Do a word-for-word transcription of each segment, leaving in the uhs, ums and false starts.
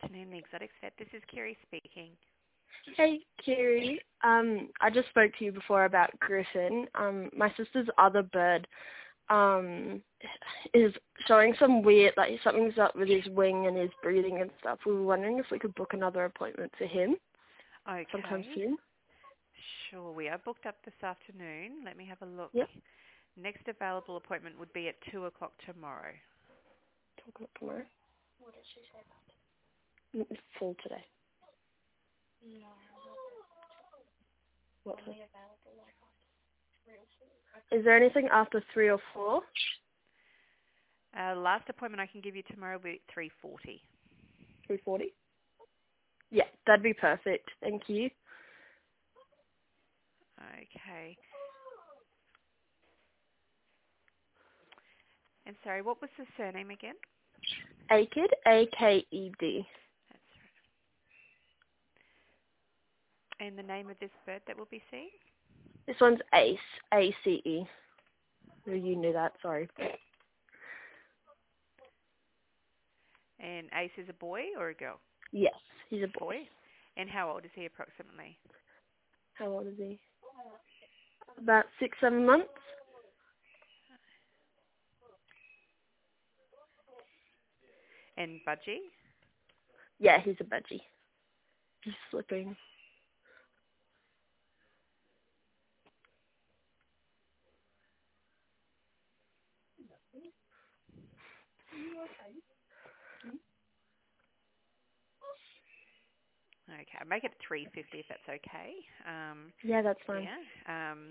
afternoon, the Exotics Vet. This is Kiri speaking. Hey, Kiri. Um, I just spoke to you before about Griffin. Um, my sister's other bird um, is showing some weird, like something's up with his wing and his breathing and stuff. We were wondering if we could book another appointment for him Okay. sometime soon. Sure, we are booked up this afternoon. Let me have a look. Yep. Next available appointment would be at two o'clock tomorrow. two o'clock tomorrow. What did she say about it? It's full today. No. What's only it? Available like after three or four. Is there anything after three or four? Uh, last appointment I can give you tomorrow will be at three forty. three forty? Yeah, that'd be perfect. Thank you. Okay. And sorry, what was the surname again? Aked, A K E D. That's right. And the name of this bird that we'll be seeing? This one's Ace, A C E. Oh, you knew that, sorry. And Ace is a boy or a girl? Yes, he's a boy. Boy. And how old is he approximately? How old is he? About six, seven months. And Budgie? Yeah, he's a budgie. He's slipping. Okay, I'll make it three fifty if that's okay. Um, Yeah, that's fine. yeah. Um,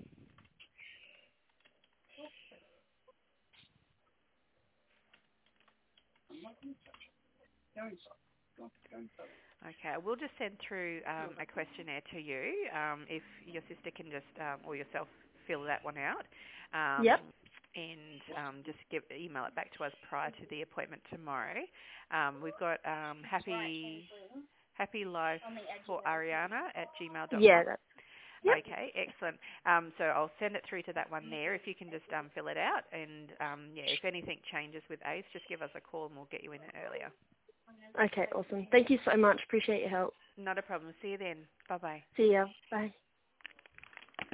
okay, I will just send through um, a questionnaire to you. Um, if your sister can just, um, or yourself, fill that one out. Um, Yep. and um, just give, email it back to us prior to the appointment tomorrow. Um, we've got um, happy happy life for Ariana at gmail dot com. Yeah, that's... Yep. Okay, excellent. Um, so I'll send it through to that one there. If you can just um, fill it out, and um, yeah, if anything changes with Ace, just give us a call and we'll get you in earlier. Okay, awesome. Thank you so much. Appreciate your help. Not a problem. See you then. Bye bye. See ya. Bye.